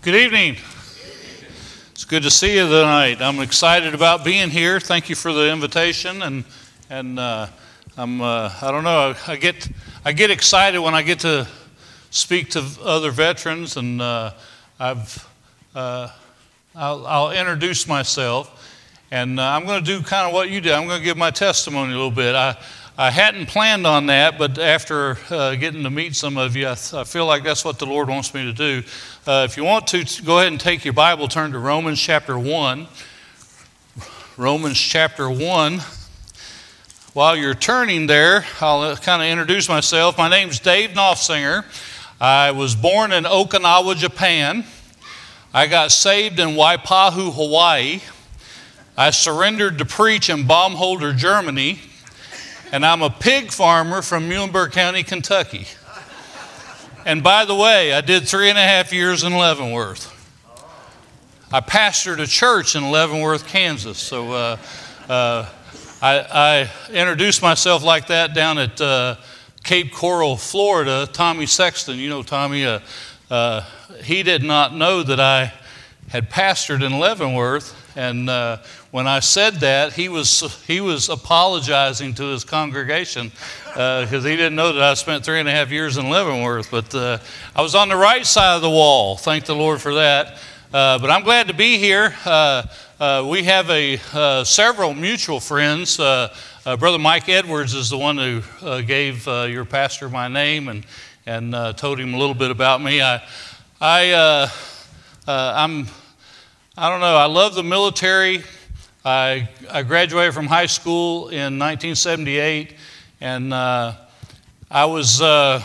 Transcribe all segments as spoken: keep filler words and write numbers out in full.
Good evening. It's good to see you tonight. I'm excited about being here. Thank you for the invitation, and and uh, I'm uh, I don't know I get I get excited when I get to speak to other veterans, and uh, I've uh, I'll, I'll introduce myself, and uh, I'm going to do kind of what you did. I'm going to give my testimony a little bit. I I hadn't planned on that, but after uh, getting to meet some of you, I, th- I feel like that's what the Lord wants me to do. Uh, if you want to, go ahead and take your Bible, turn to Romans chapter one. Romans chapter one. While you're turning there, I'll kind of introduce myself. My name's Dave Knopfsinger. I was born in Okinawa, Japan. I got saved in Waipahu, Hawaii. I surrendered to preach in Baumholder, Germany. And I'm a pig farmer from Muhlenberg County, Kentucky. And by the way, I did three and a half years in Leavenworth. I pastored a church in Leavenworth, Kansas. So uh, uh, I, I introduced myself like that down at uh, Cape Coral, Florida. Tommy Sexton, you know Tommy, uh, uh, he did not know that I had pastored in Leavenworth. And uh, when I said that, he was he was apologizing to his congregation because uh, he didn't know that I spent three and a half years in Leavenworth. But uh, I was on the right side of the wall. Thank the Lord for that. Uh, but I'm glad to be here. Uh, uh, we have a uh, several mutual friends. Uh, uh, Brother Mike Edwards is the one who uh, gave uh, your pastor my name and and uh, told him a little bit about me. I I uh, uh, I'm. I don't know, I love the military. I, I graduated from high school in nineteen seventy-eight, and uh, I was, uh,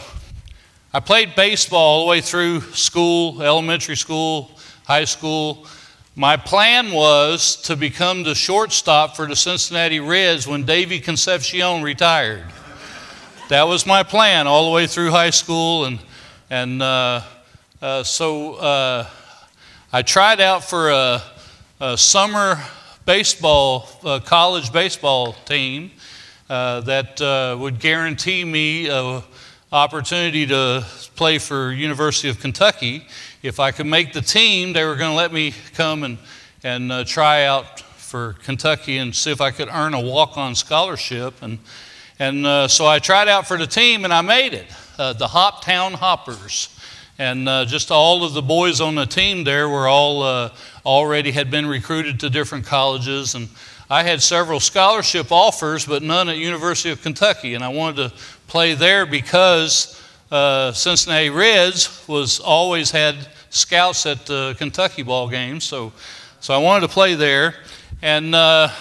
I played baseball all the way through school, elementary school, high school. My plan was to become the shortstop for the Cincinnati Reds when Davey Concepcion retired. That was my plan all the way through high school, and, and uh, uh, so... Uh, I tried out for a, a summer baseball, uh, college baseball team uh, that uh, would guarantee me an opportunity to play for University of Kentucky. If I could make the team, they were going to let me come and, and uh, try out for Kentucky and see if I could earn a walk-on scholarship. And, and uh, so I tried out for the team, and I made it, uh, the Hoptown Hoppers. And uh, just all of the boys on the team there were all uh, already had been recruited to different colleges. And I had several scholarship offers, but none at University of Kentucky. And I wanted to play there because uh, Cincinnati Reds was always had scouts at the Kentucky ball games. So, so I wanted to play there. And uh,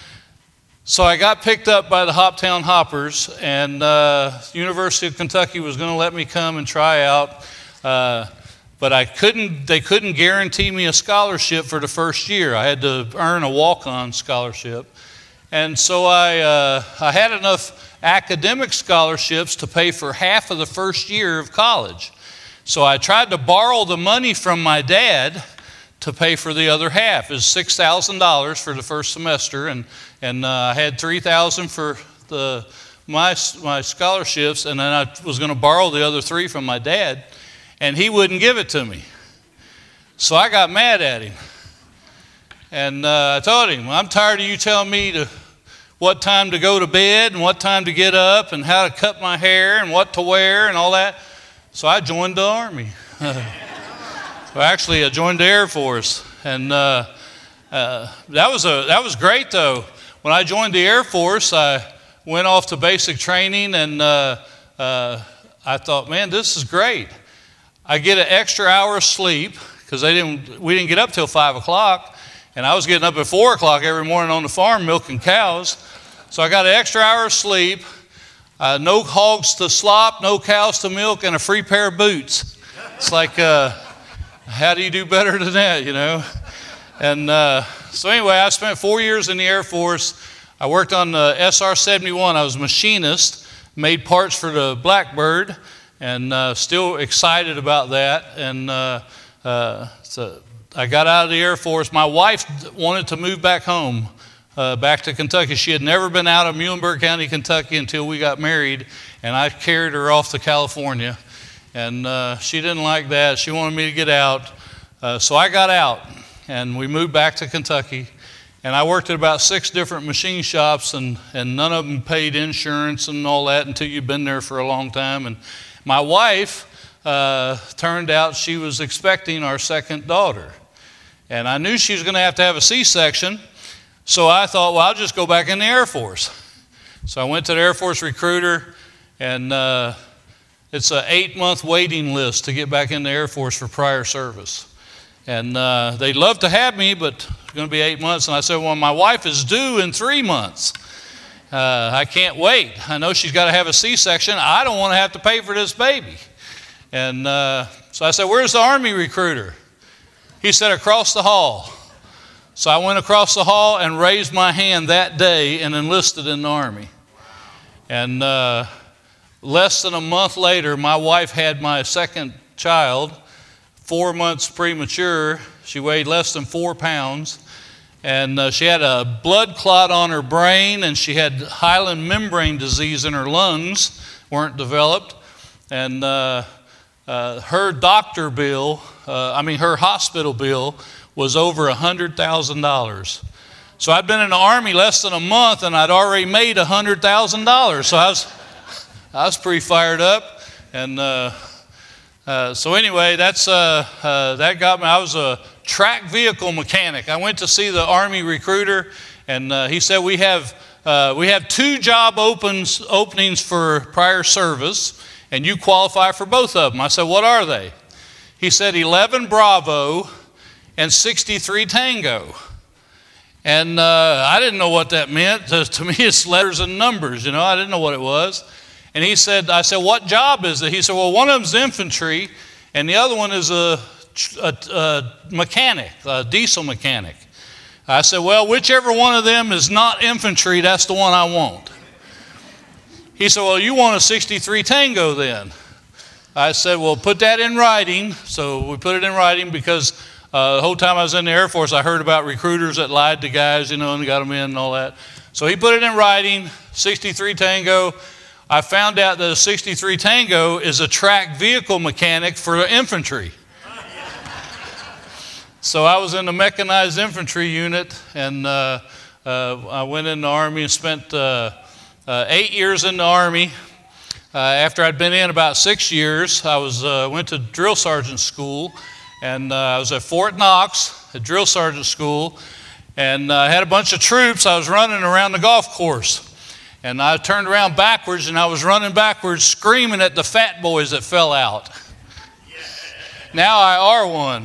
so I got picked up by the Hoptown Hoppers, and uh, University of Kentucky was going to let me come and try out. Uh, but I couldn't, they couldn't guarantee me a scholarship for the first year. I had to earn a walk-on scholarship. And so I, uh, I had enough academic scholarships to pay for half of the first year of college. So I tried to borrow the money from my dad to pay for the other half. It was six thousand dollars for the first semester, and, and uh, I had three thousand dollars for the, my, my scholarships, and then I was going to borrow the other three from my dad. And he wouldn't give it to me. So I got mad at him. And uh, I told him, I'm tired of you telling me to, what time to go to bed and what time to get up and how to cut my hair and what to wear and all that. So I joined the Army. Well, actually, I joined the Air Force. And uh, uh, that was a that was great, though. When I joined the Air Force, I went off to basic training, and uh, uh, I thought, man, this is great. I get an extra hour of sleep because they didn't. We didn't get up till five o'clock, and I was getting up at four o'clock every morning on the farm milking cows. So I got an extra hour of sleep, uh, no hogs to slop, no cows to milk, and a free pair of boots. It's like, uh, how do you do better than that, you know? And uh, so anyway, I spent four years in the Air Force. I worked on the S R seventy-one. I was a machinist, made parts for the Blackbird. And uh, still excited about that. And uh, uh, so I got out of the Air Force. My wife wanted to move back home, uh, back to Kentucky. She had never been out of Muhlenberg County, Kentucky until we got married. And I carried her off to California. And uh, she didn't like that. She wanted me to get out. uh, so I got out, and we moved back to Kentucky. And I worked at about six different machine shops, and, and none of them paid insurance and all that until you've been there for a long time. And my wife, uh, turned out she was expecting our second daughter. And I knew she was going to have to have a C-section, so I thought, well, I'll just go back in the Air Force. So I went to the Air Force recruiter, and uh, it's an eight-month waiting list to get back in the Air Force for prior service. And uh, they'd love to have me, but it's going to be eight months. And I said, well, my wife is due in three months. Uh, I can't wait. I know she's got to have a C-section. I don't want to have to pay for this baby. And uh, so I said, where's the Army recruiter? He said, across the hall. So I went across the hall and raised my hand that day and enlisted in the Army. And uh, less than a month later, my wife had my second child. Four months premature. She weighed less than four pounds. And uh, she had a blood clot on her brain, and she had hyaline membrane disease in her lungs, weren't developed. And uh, uh, her doctor bill, uh, I mean her hospital bill, was over one hundred thousand dollars. So I'd been in the Army less than a month, and I'd already made one hundred thousand dollars. So I was, I was pretty fired up. And uh, Uh, so anyway, that's uh, uh, that got me. I was a track vehicle mechanic. I went to see the Army recruiter, and uh, he said we have uh, we have two job opens openings for prior service, and you qualify for both of them. I said, what are they? He said eleven Bravo and sixty-three Tango. And uh, I didn't know what that meant. To, to me, it's letters and numbers. You know, I didn't know what it was. And he said, I said, what job is it? He said, well, one of them's infantry, and the other one is a, a, a mechanic, a diesel mechanic. I said, well, whichever one of them is not infantry, that's the one I want. He said, well, you want a sixty-three Tango then? I said, well, put that in writing. So we put it in writing because uh, the whole time I was in the Air Force, I heard about recruiters that lied to guys, you know, and got them in and all that. So he put it in writing, sixty-three Tango. I found out that a sixty-three Tango is a track vehicle mechanic for the infantry. So I was in the mechanized infantry unit, and uh, uh, I went in the Army and spent uh, uh, eight years in the Army. Uh, after I'd been in about six years, I was uh, went to drill sergeant school, and uh, I was at Fort Knox at drill sergeant school, and I uh, had a bunch of troops. I was running around the golf course. And I turned around backwards, and I was running backwards, screaming at the fat boys that fell out. Now I are one.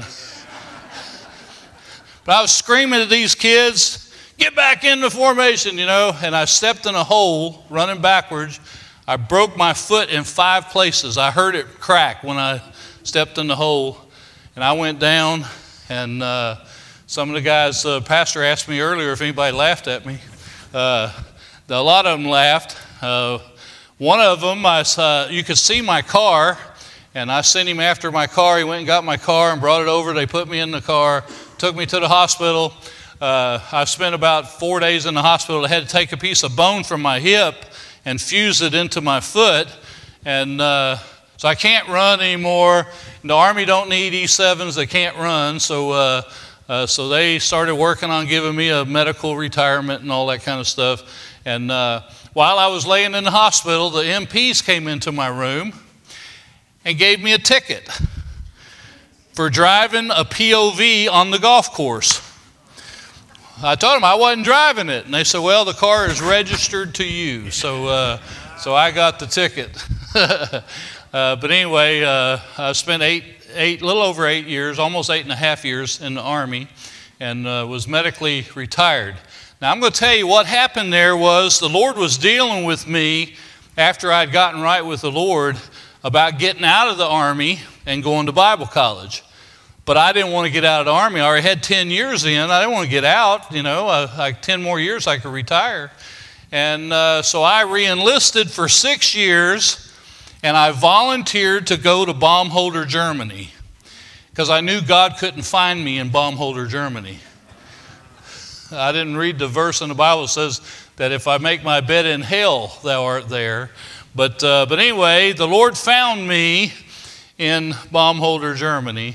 But I was screaming at these kids, get back in the formation, you know. And I stepped in a hole, running backwards. I broke my foot in five places. I heard it crack when I stepped in the hole. And I went down, and uh, some of the guys, the uh, pastor asked me earlier if anybody laughed at me. Uh, A lot of them laughed. Uh, one of them, I saw, you could see my car, and I sent him after my car. He went and got my car and brought it over. They put me in the car, took me to the hospital. Uh, I spent about four days in the hospital. I had to take a piece of bone from my hip and fuse it into my foot. And uh, so I can't run anymore. The Army don't need E sevens. They can't run. So, uh, uh, so they started working on giving me a medical retirement and all that kind of stuff. And uh, while I was laying in the hospital, the M Ps came into my room and gave me a ticket for driving a P O V on the golf course. I told them I wasn't driving it, and they said, well, the car is registered to you. So uh, so I got the ticket. uh, but anyway, uh, I spent eight, eight, little over eight years, almost eight and a half years in the Army, and uh, was medically retired. Now, I'm going to tell you what happened there was the Lord was dealing with me after I'd gotten right with the Lord about getting out of the Army and going to Bible college. But I didn't want to get out of the Army. I already had ten years in. I didn't want to get out, you know, uh, like ten more years I could retire. And uh, so I re-enlisted for six years, and I volunteered to go to Baumholder, Germany, because I knew God couldn't find me in Baumholder, Germany. I didn't read the verse in the Bible that says that if I make my bed in hell, thou art there. But uh, but anyway, the Lord found me in Baumholder, Germany.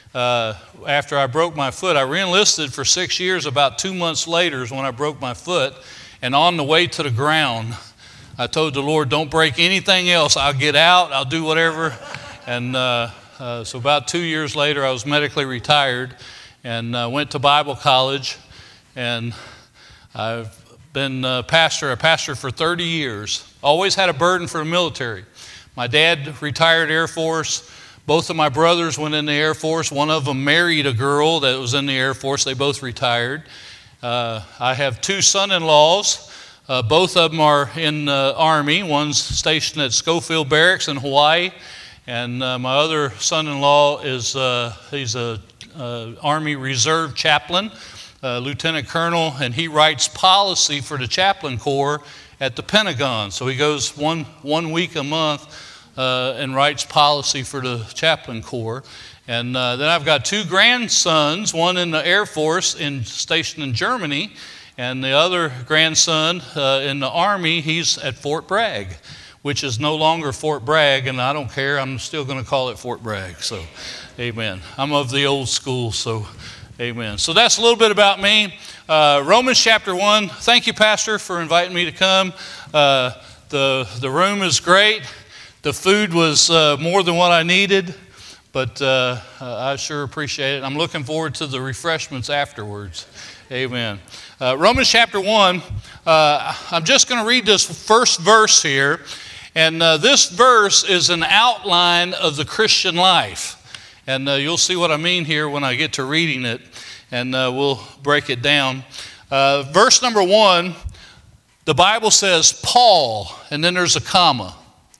uh, after I broke my foot. I re-enlisted for six years. About two months later is when I broke my foot. And on the way to the ground, I told the Lord, don't break anything else. I'll get out. I'll do whatever. And uh, uh, so about two years later, I was medically retired and uh, went to Bible college. And I've been a pastor, a pastor for thirty years. Always had a burden for the military. My dad retired Air Force. Both of my brothers went in the Air Force. One of them married a girl that was in the Air Force. They both retired. Uh, I have two son-in-laws. Uh, both of them are in the Army. One's stationed at Schofield Barracks in Hawaii. And uh, my other son-in-law is uh, he's a uh, Army Reserve chaplain, uh, Lieutenant Colonel, and he writes policy for the Chaplain Corps at the Pentagon. So he goes one, one week a month uh, and writes policy for the Chaplain Corps. And uh, then I've got two grandsons, one in the Air Force in, stationed in Germany, and the other grandson uh, in the Army, he's at Fort Bragg, which is no longer Fort Bragg, and I don't care, I'm still going to call it Fort Bragg. So, amen. I'm of the old school, so amen. So that's a little bit about me. Uh, Romans chapter one, thank you, Pastor, for inviting me to come. Uh, the, the room is great. The food was uh, more than what I needed, but uh, I sure appreciate it. I'm looking forward to the refreshments afterwards. Amen. Uh, Romans chapter one, uh, I'm just going to read this first verse here, and uh, this verse is an outline of the Christian life. And uh, you'll see what I mean here when I get to reading it, and uh, we'll break it down. Uh, verse number one, the Bible says Paul, and then there's a comma.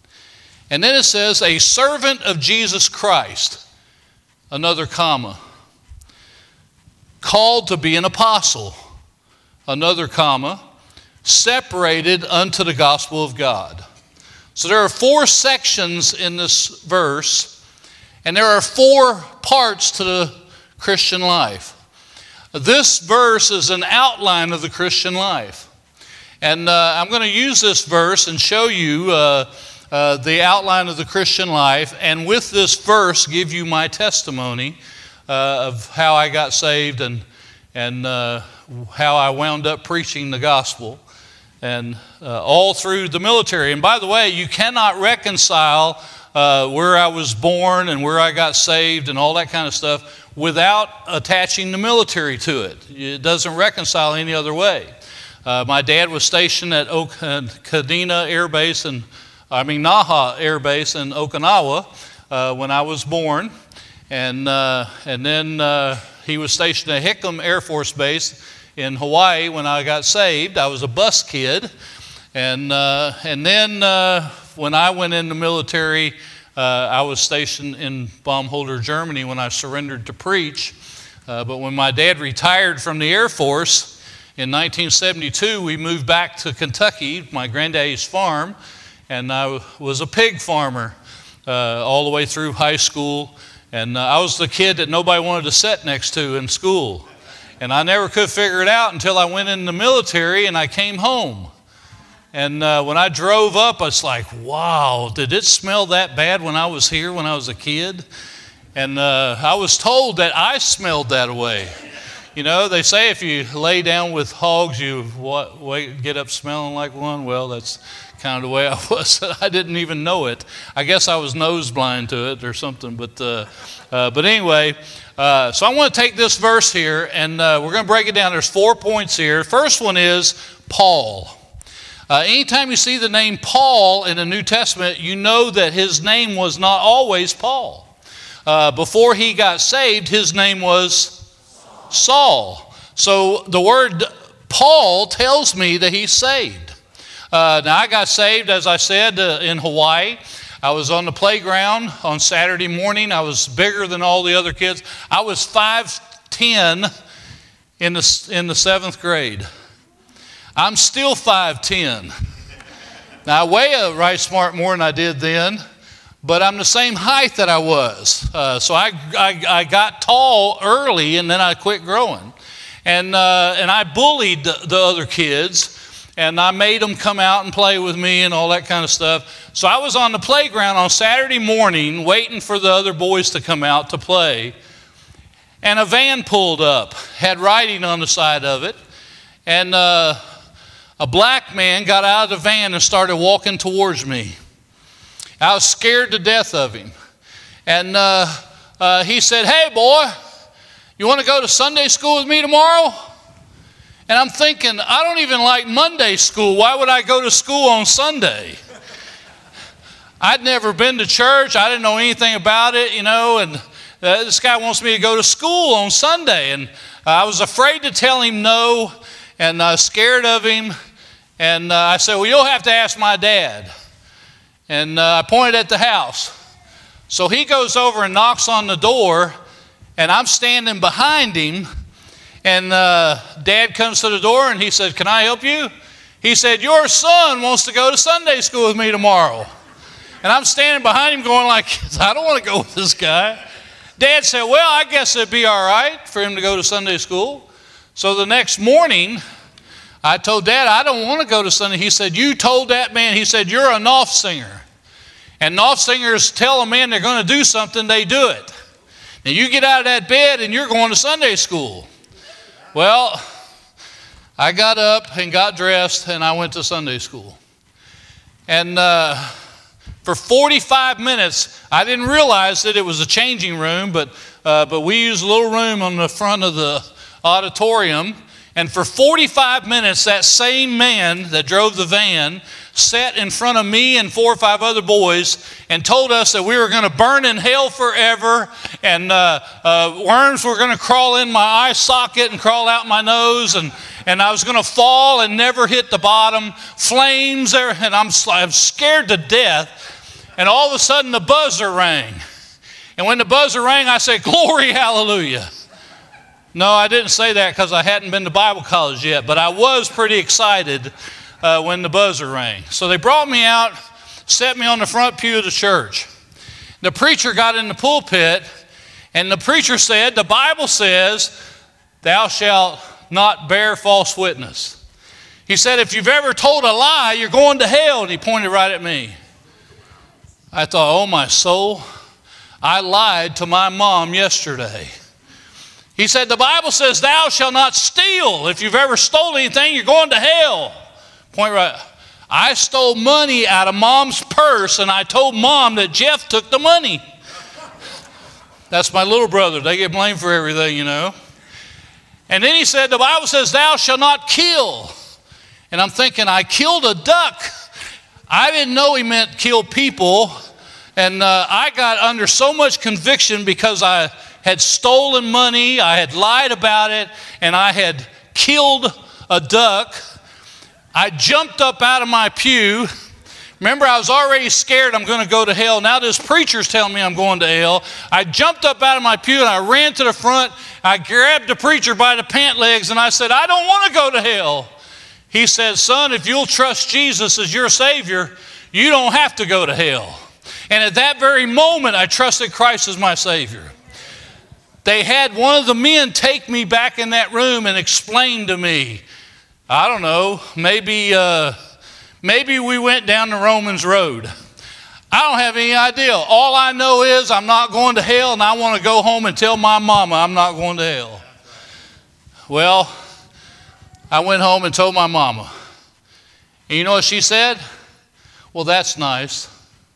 And then it says a servant of Jesus Christ, another comma. Called to be an apostle, another comma. Separated unto the gospel of God. So there are four sections in this verse, and there are four parts to the Christian life. This verse is an outline of the Christian life. And uh, I'm going to use this verse and show you uh, uh, the outline of the Christian life, and with this verse give you my testimony uh, of how I got saved and, and uh, how I wound up preaching the gospel, and uh, all through the military. And by the way, you cannot reconcile uh, where I was born and where I got saved and all that kind of stuff without attaching the military to it. It doesn't reconcile any other way. Uh, my dad was stationed at o- uh, Kadena Air Base, and I mean Naha Air Base in Okinawa uh, when I was born, and uh, and then uh, he was stationed at Hickam Air Force Base in Hawaii when I got saved. I was a bus kid, and uh, and then uh, when I went in the military, uh, I was stationed in Baumholder, Germany when I surrendered to preach. Uh, but when my dad retired from the Air Force in nineteen seventy-two, we moved back to Kentucky, my granddaddy's farm, and I was a pig farmer uh, all the way through high school. And uh, I was the kid that nobody wanted to sit next to in school. And I never could figure it out until I went in the military and I came home. And uh, when I drove up, I was like, wow, did it smell that bad when I was here when I was a kid? And uh, I was told that I smelled that way. You know, they say if you lay down with hogs, you what, wait, get up smelling like one. Well, that's kind of the way I was. I didn't even know it. I guess I was nose blind to it or something. But uh, uh, but anyway, uh, so I want to take this verse here, and uh, we're going to break it down. There's four points here. First one is Paul. Uh, anytime you see the name Paul in the New Testament, you know that his name was not always Paul. Uh, before he got saved, his name was Saul. So the word Paul tells me that he's saved. Uh, now I got saved, as I said, uh, in Hawaii. I was on the playground on Saturday morning. I was bigger than all the other kids. I was five ten in the, in the seventh grade. I'm still five ten. Now I weigh a right smart more than I did then, but I'm the same height that I was. Uh, so I, I I got tall early, and then I quit growing. And uh, and I bullied the, the other kids, and I made them come out and play with me and all that kind of stuff. So I was on the playground on Saturday morning waiting for the other boys to come out to play. and a van pulled up, had writing on the side of it, and uh, a black man got out of the van and started walking towards me. I was scared to death of him. And uh, uh, he said, "Hey, boy, you want to go to Sunday school with me tomorrow?" And I'm thinking, I don't even like Monday school. Why would I go to school on Sunday? I'd never been to church. I didn't know anything about it, you know, and uh, this guy wants me to go to school on Sunday. And uh, I was afraid to tell him no, and uh, scared of him. And uh, I said, "Well, you'll have to ask my dad." And uh, I pointed at the house. So he goes over and knocks on the door, and I'm standing behind him. And uh, Dad comes to the door, and he said, "Can I help you?" He said, "Your son wants to go to Sunday school with me tomorrow." And I'm standing behind him going like, I don't want to go with this guy. Dad said, "Well, I guess it'd be all right for him to go to Sunday school." So the next morning, I told Dad, "I don't want to go to Sunday." He said, "You told that man," he said, "you're a Knopf singer. And Knopf singers tell a man they're going to do something, they do it. Now you get out of that bed and you're going to Sunday school." Well, I got up and got dressed and I went to Sunday school. And uh, for forty-five minutes, I didn't realize that it was a changing room, but, uh, but we used a little room on the front of the auditorium. And for forty-five minutes, that same man that drove the van sat in front of me and four or five other boys and told us that we were going to burn in hell forever, and uh, uh, worms were going to crawl in my eye socket and crawl out my nose, and, and I was going to fall and never hit the bottom, flames there, and I'm, I'm scared to death. And all of a sudden the buzzer rang. And when the buzzer rang, I said, "Glory, hallelujah." No, I didn't say that because I hadn't been to Bible college yet, but I was pretty excited uh, when the buzzer rang. So they brought me out, set me on the front pew of the church. The preacher got in the pulpit, and the preacher said, "The Bible says, thou shalt not bear false witness." He said, "If you've ever told a lie, you're going to hell." And he pointed right at me. I thought, oh my soul, I lied to my mom yesterday. He said, "The Bible says, thou shalt not steal. If you've ever stolen anything, you're going to hell." Point right. I stole money out of Mom's purse, and I told Mom that Jeff took the money. That's my little brother. They get blamed for everything, you know. And then he said, "The Bible says, thou shalt not kill." And I'm thinking, I killed a duck. I didn't know he meant kill people. And uh, I got under so much conviction because I had stolen money, I had lied about it, and I had killed a duck. I jumped up out of my pew. Remember, I was already scared I'm going to go to hell. Now this preacher's telling me I'm going to hell. I jumped up out of my pew and I ran to the front. I grabbed the preacher by the pant legs and I said, "I don't want to go to hell." He said, "Son, if you'll trust Jesus as your Savior, you don't have to go to hell." And at that very moment, I trusted Christ as my Savior. They had one of the men take me back in that room and explain to me, I don't know, maybe uh, maybe we went down the Romans road. I don't have any idea. All I know is I'm not going to hell, and I want to go home and tell my mama I'm not going to hell. Well, I went home and told my mama. And you know what she said? "Well, that's nice."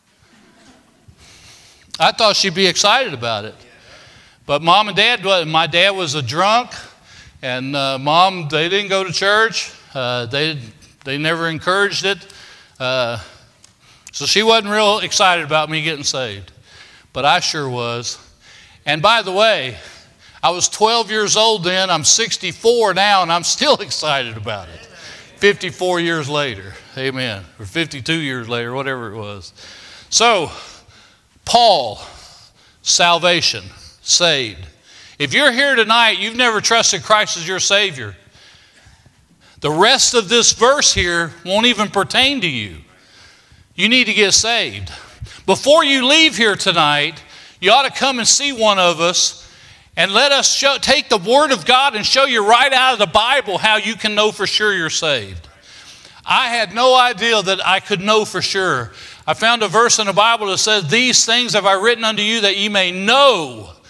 I thought she'd be excited about it. But Mom and Dad, my dad was a drunk, and uh, Mom, they didn't go to church. Uh, they they never encouraged it. Uh, so she wasn't real excited about me getting saved. But I sure was. And by the way, I was twelve years old then. I'm sixty-four now, and I'm still excited about it. fifty-four years later. Amen. Or fifty-two years later, whatever it was. So, Paul, salvation. Saved. If you're here tonight, you've never trusted Christ as your Savior, the rest of this verse here won't even pertain to you. You need to get saved. Before you leave here tonight, you ought to come and see one of us and let us show, take the Word of God and show you right out of the Bible how you can know for sure you're saved. I had no idea that I could know for sure. I found a verse in the Bible that says, "These things have I written unto you that ye may know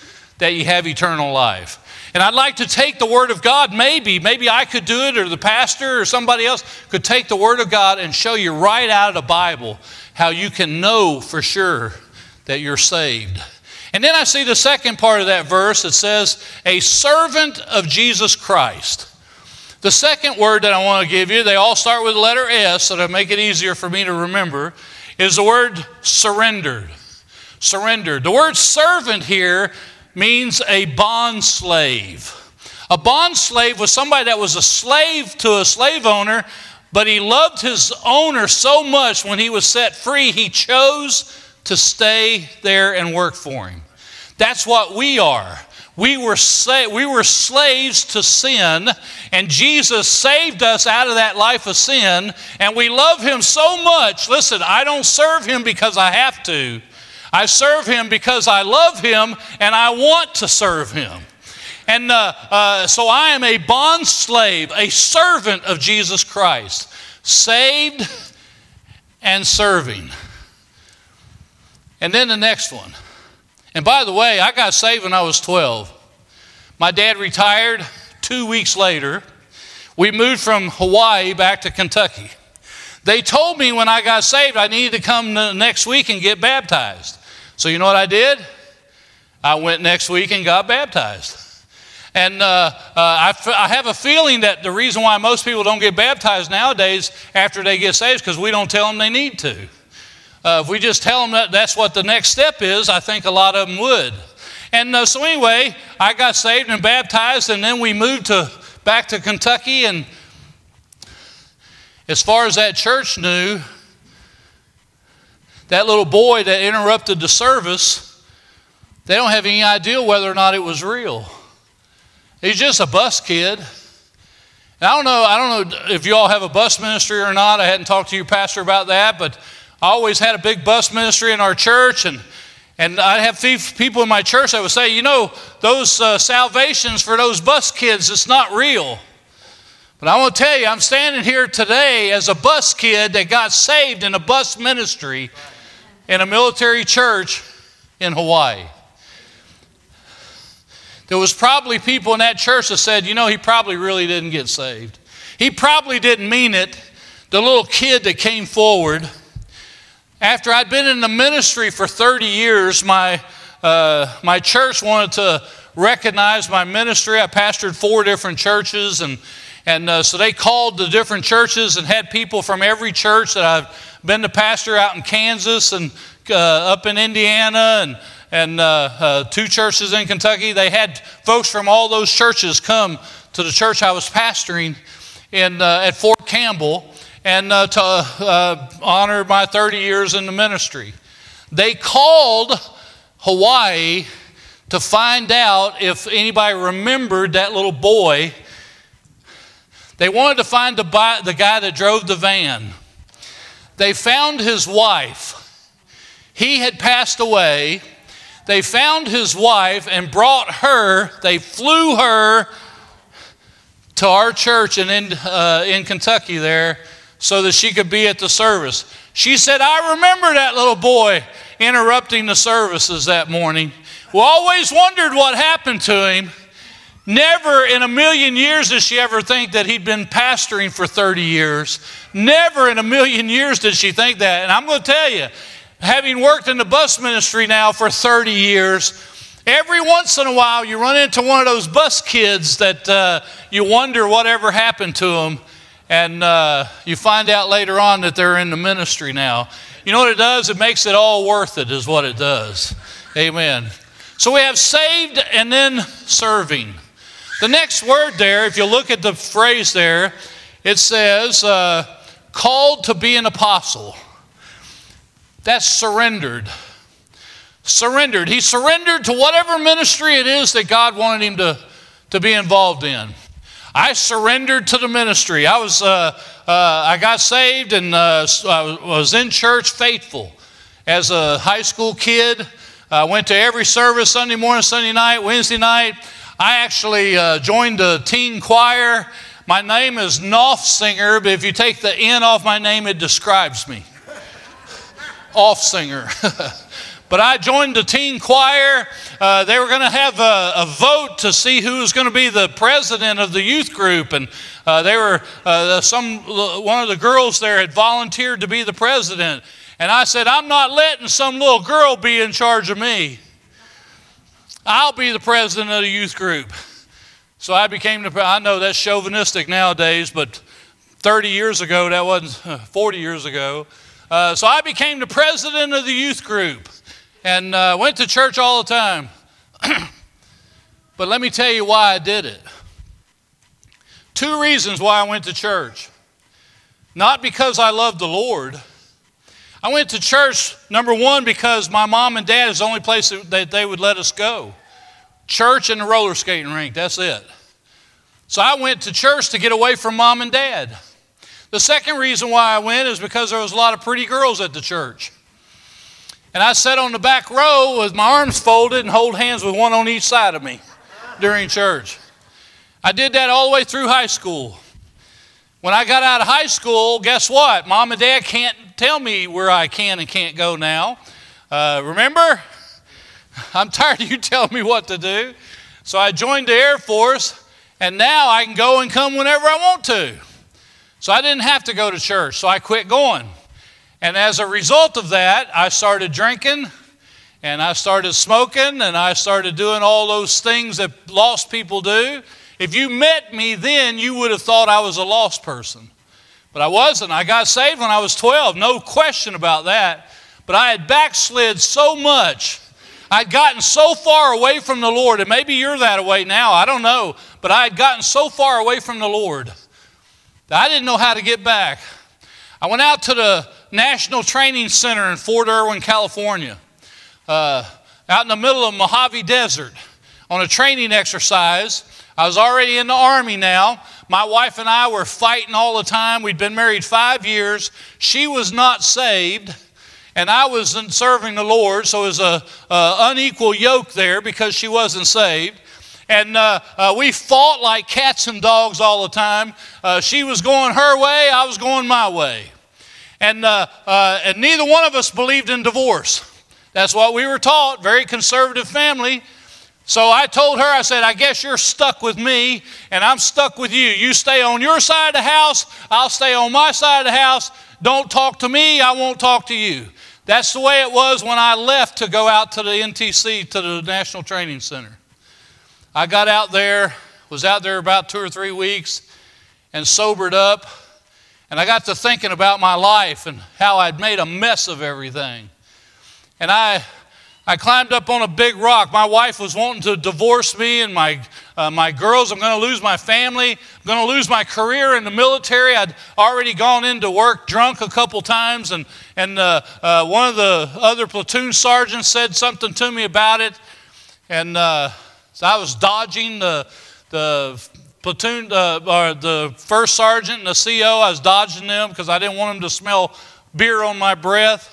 that you have eternal life. And I'd like to take the Word of God, maybe, maybe I could do it, or the pastor or somebody else could take the Word of God and show you right out of the Bible how you can know for sure that you're saved. And then I see the second part of that verse. It says, a servant of Jesus Christ. The second word that I want to give you, they all start with the letter S, so to make it easier for me to remember, is the word surrendered. Surrendered. The word servant here means a bond slave. A bond slave was somebody that was a slave to a slave owner, but he loved his owner so much when he was set free, he chose to stay there and work for him. That's what we are. We were sa- we were slaves to sin, and Jesus saved us out of that life of sin, and we love him so much. Listen, I don't serve him because I have to. I serve him because I love him and I want to serve him. And uh, uh, so I am a bond slave, a servant of Jesus Christ, saved and serving. And then the next one. And by the way, I got saved when I was twelve. My dad retired two weeks later. We moved from Hawaii back to Kentucky. They told me when I got saved I needed to come next week and get baptized. So you know what I did? I went next week and got baptized. And uh, uh, I, f- I have a feeling that the reason why most people don't get baptized nowadays after they get saved is because we don't tell them they need to. Uh, if we just tell them that that's what the next step is, I think a lot of them would. And uh, so anyway, I got saved and baptized, and then we moved to back to Kentucky. And as far as that church knew, that little boy that interrupted the service, they don't have any idea whether or not it was real. He's just a bus kid. And I don't know, I don't know if you all have a bus ministry or not. I hadn't talked to your pastor about that, but I always had a big bus ministry in our church, and and I have people in my church that would say, you know, those uh, salvations for those bus kids, it's not real. But I want to tell you, I'm standing here today as a bus kid that got saved in a bus ministry in a military church in Hawaii. There was probably people in that church that said, you know, he probably really didn't get saved. He probably didn't mean it. The little kid that came forward. After I'd been in the ministry for thirty years, my uh, my church wanted to recognize my ministry. I pastored four different churches, and and uh, so they called the different churches and had people from every church that I've been to pastor out in Kansas and uh, up in Indiana and and uh, uh, two churches in Kentucky. They had folks from all those churches come to the church I was pastoring in uh, at Fort Campbell. And uh, to uh, honor my thirty years in the ministry. They called Hawaii to find out if anybody remembered that little boy. They wanted to find the, the guy that drove the van. They found his wife. He had passed away. They found his wife and brought her, they flew her to our church in, in, uh, in Kentucky there, so that she could be at the service. She said, I remember that little boy interrupting the services that morning. We always wondered what happened to him. Never in a million years did she ever think that he'd been pastoring for thirty years. Never in a million years did she think that. And I'm going to tell you, having worked in the bus ministry now for thirty years, every once in a while you run into one of those bus kids that uh, you wonder whatever happened to them. And uh, you find out later on that they're in the ministry now. You know what it does? It makes it all worth it is what it does. Amen. So we have saved and then serving. The next word there, if you look at the phrase there, it says, uh, called to be an apostle. That's surrendered. Surrendered. He surrendered to whatever ministry it is that God wanted him to, to be involved in. I surrendered to the ministry. I was, uh, uh, I got saved and uh, I was in church faithful. As a high school kid, I went to every service Sunday morning, Sunday night, Wednesday night. I actually uh, joined the teen choir. My name is Knopfsinger, but if you take the N off my name, it describes me. Offsinger. But I joined the teen choir. Uh, uh, they were going to have a, a vote to see who was going to be the president of the youth group. And uh, they were, uh, some, one of the girls there had volunteered to be the president. And I said, I'm not letting some little girl be in charge of me. I'll be the president of the youth group. So I became the, I know that's chauvinistic nowadays, but thirty years ago, that wasn't, forty years ago. Uh, so I became the president of the youth group and uh, went to church all the time. But let me tell you why I did it. Two reasons why I went to church. Not because I loved the Lord. I went to church, number one, because my mom and dad is the only place that they would let us go. Church and the roller skating rink, that's it. So I went to church to get away from mom and dad. The second reason why I went is because there was a lot of pretty girls at the church. And I sat on the back row with my arms folded and hold hands with one on each side of me during church. I did that all the way through high school. When I got out of high school, guess what? Mom and dad can't tell me where I can and can't go now. Uh, remember? I'm tired of you telling me what to do. So I joined the Air Force, and now I can go and come whenever I want to. So I didn't have to go to church, so I quit going. And as a result of that, I started drinking, and I started smoking, and I started doing all those things that lost people do. If you met me then, you would have thought I was a lost person. But I wasn't. I got saved when I was twelve, no question about that. But I had backslid so much. I'd gotten so far away from the Lord, and maybe you're that way now, I don't know. But I had gotten so far away from the Lord that I didn't know how to get back. I went out to the National Training Center in Fort Irwin, California, uh, out in the middle of Mojave Desert on a training exercise. I was already in the Army now. My wife and I were fighting all the time. We'd been married five years. She was not saved, and I wasn't serving the Lord, so it was an unequal yoke there because she wasn't saved. And uh, uh, we fought like cats and dogs all the time. Uh, she was going her way, I was going my way. And, uh, uh, and neither one of us believed in divorce. That's what we were taught, very conservative family. So I told her, I said, I guess you're stuck with me, and I'm stuck with you. You stay on your side of the house, I'll stay on my side of the house. Don't talk to me, I won't talk to you. That's the way it was when I left to go out to the N T C, to the National Training Center. I got out there, was out there about two or three weeks, and sobered up. And I got to thinking about my life and how I'd made a mess of everything. And I I climbed up on a big rock. My wife was wanting to divorce me and my uh, my girls. I'm going to lose my family. I'm going to lose my career in the military. I'd already gone into work drunk a couple times, and, and uh, uh, one of the other platoon sergeants said something to me about it. And uh, so I was dodging the, the platoon, uh, or the first sergeant and the C O. I was dodging them because I didn't want them to smell beer on my breath.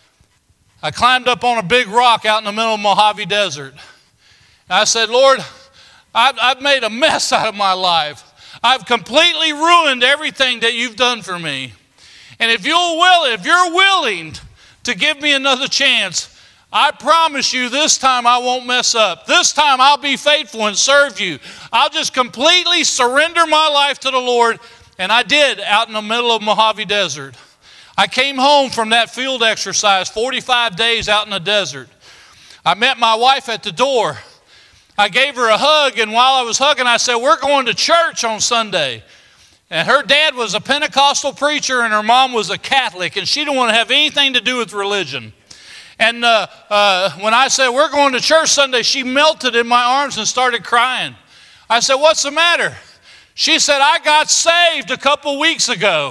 I climbed up on a big rock out in the middle of Mojave Desert. And I said, Lord, I've, I've made a mess out of my life. I've completely ruined everything that you've done for me. And if you'll will, if you're willing to give me another chance, I promise you this time I won't mess up. This time I'll be faithful and serve you. I'll just completely surrender my life to the Lord. And I did out in the middle of Mojave Desert. I came home from that field exercise, forty-five days out in the desert. I met my wife at the door. I gave her a hug, and while I was hugging, I said, we're going to church on Sunday. And her dad was a Pentecostal preacher, and her mom was a Catholic, and she didn't want to have anything to do with religion. And uh, uh, when I said, we're going to church Sunday, she melted in my arms and started crying. I said, what's the matter? She said, I got saved a couple weeks ago.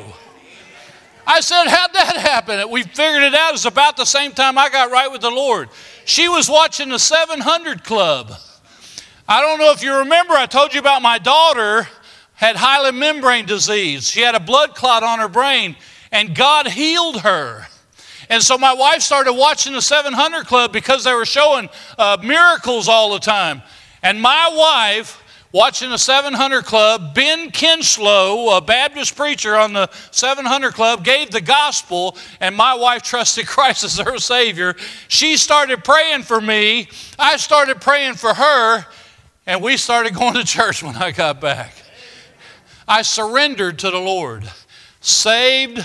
I said, how'd that happen? We figured it out. It was about the same time I got right with the Lord. She was watching the seven hundred Club. I don't know if you remember, I told you about my daughter had hyaline membrane disease. She had a blood clot on her brain, and God healed her. And so my wife started watching the seven hundred Club because they were showing uh, miracles all the time. And my wife watching the seven hundred Club. Ben Kinslow, a Baptist preacher on the seven hundred Club, gave the gospel, and my wife trusted Christ as her Savior. She started praying for me. I started praying for her, and we started going to church when I got back. I surrendered to the Lord. Saved,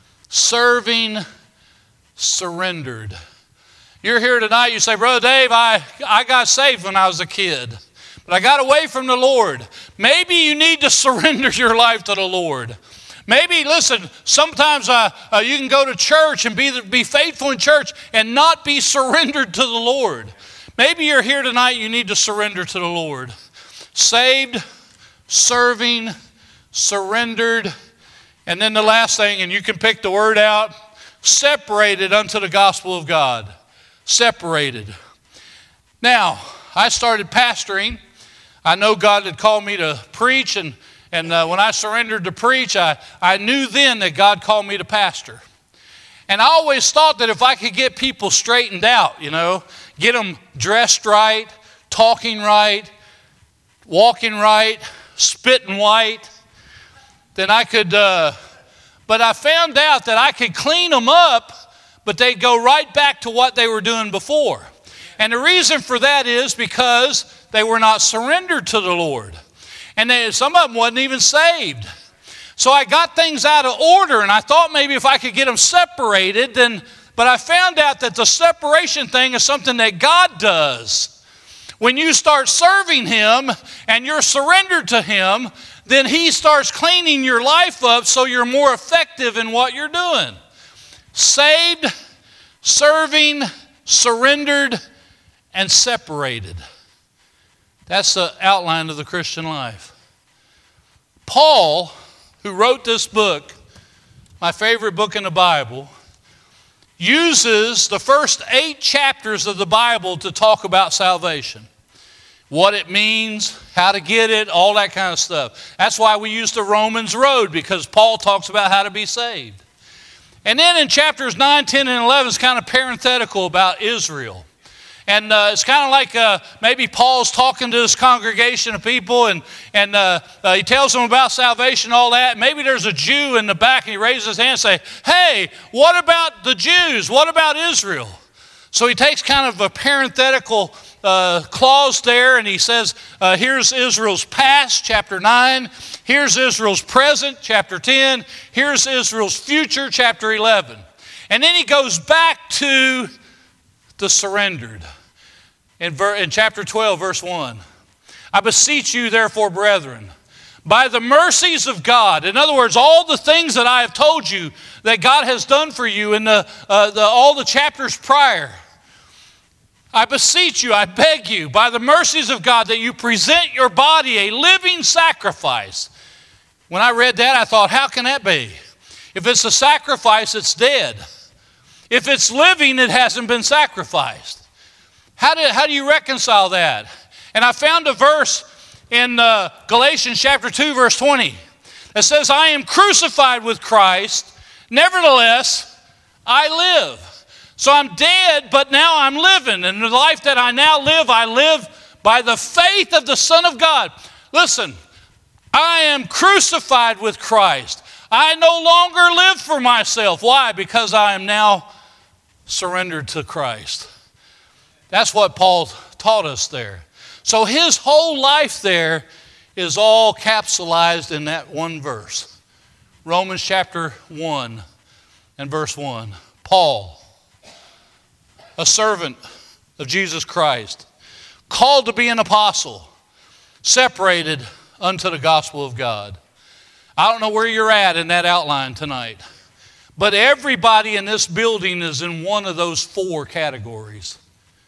serving, surrendered. You're here tonight, you say, Brother Dave, I, I got saved when I was a kid, but I got away from the Lord. Maybe you need to surrender your life to the Lord. Maybe, listen, sometimes uh, uh, you can go to church and be, be faithful in church and not be surrendered to the Lord. Maybe you're here tonight, you need to surrender to the Lord. Saved, serving, surrendered, and then the last thing, and you can pick the word out, separated unto the gospel of God. Separated. Now, I started pastoring. I know God had called me to preach, and, and uh, when I surrendered to preach, I, I knew then that God called me to pastor. And I always thought that if I could get people straightened out, you know, get them dressed right, talking right, walking right, spitting white, then I could, uh, but I found out that I could clean them up, but they'd go right back to what they were doing before. And the reason for that is because they were not surrendered to the Lord. And they, some of them wasn't even saved. So I got things out of order, and I thought maybe if I could get them separated, then, but I found out that the separation thing is something that God does. When you start serving Him and you're surrendered to Him, then He starts cleaning your life up so you're more effective in what you're doing. Saved, serving, surrendered, and separated. That's the outline of the Christian life. Paul, who wrote this book, my favorite book in the Bible, uses the first eight chapters of the Bible to talk about salvation. What it means, how to get it, all that kind of stuff. That's why we use the Romans road, because Paul talks about how to be saved. And then in chapters nine, ten, and eleven, it's kind of parenthetical about Israel. And uh, it's kind of like uh, maybe Paul's talking to this congregation of people, and, and uh, uh, he tells them about salvation and all that. Maybe there's a Jew in the back, and he raises his hand and says, hey, what about the Jews? What about Israel? So he takes kind of a parenthetical uh, clause there, and he says, uh, here's Israel's past, chapter nine. Here's Israel's present, chapter ten. Here's Israel's future, chapter eleven. And then he goes back to the surrendered. In, ver- in chapter twelve, verse one. I beseech you, therefore, brethren, by the mercies of God. In other words, all the things that I have told you that God has done for you in the, uh, the all the chapters prior. I beseech you, I beg you, by the mercies of God, that you present your body a living sacrifice. When I read that, I thought, how can that be? If it's a sacrifice, it's dead. If it's living, it hasn't been sacrificed. How do, how do you reconcile that? And I found a verse in uh, Galatians chapter two, verse twenty, that says, I am crucified with Christ, nevertheless I live. So I'm dead, but now I'm living. And the life that I now live, I live by the faith of the Son of God. Listen, I am crucified with Christ. I no longer live for myself. Why? Because I am now surrendered to Christ. That's what Paul taught us there. So his whole life there is all capsulized in that one verse. Romans chapter one and verse one. Paul, a servant of Jesus Christ, called to be an apostle, separated unto the gospel of God. I don't know where you're at in that outline tonight, but everybody in this building is in one of those four categories.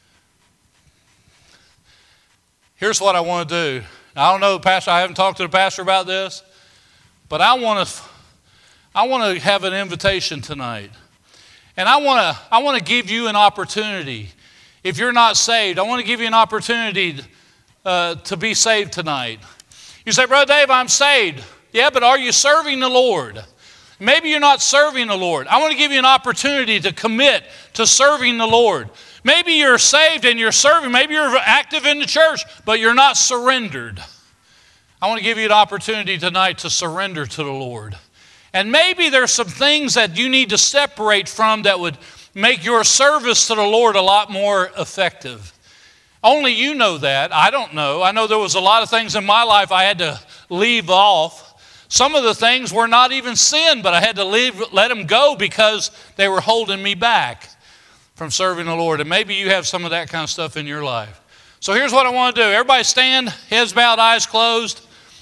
Here's what I want to do. I don't know, Pastor, I haven't talked to the pastor about this, but I want to I want to have an invitation tonight. And I want to I want to give you an opportunity. If you're not saved, I want to give you an opportunity uh, to be saved tonight. You say, Brother Dave, I'm saved. Yeah, but are you serving the Lord? Maybe you're not serving the Lord. I want to give you an opportunity to commit to serving the Lord. Maybe you're saved and you're serving. Maybe you're active in the church, but you're not surrendered. I want to give you an opportunity tonight to surrender to the Lord. And maybe there's some things that you need to separate from that would make your service to the Lord a lot more effective. Only you know that. I don't know. I know there was a lot of things in my life I had to leave off. Some of the things were not even sin, but I had to leave, let them go because they were holding me back from serving the Lord. And maybe you have some of that kind of stuff in your life. So here's what I want to do. Everybody stand, heads bowed, eyes closed.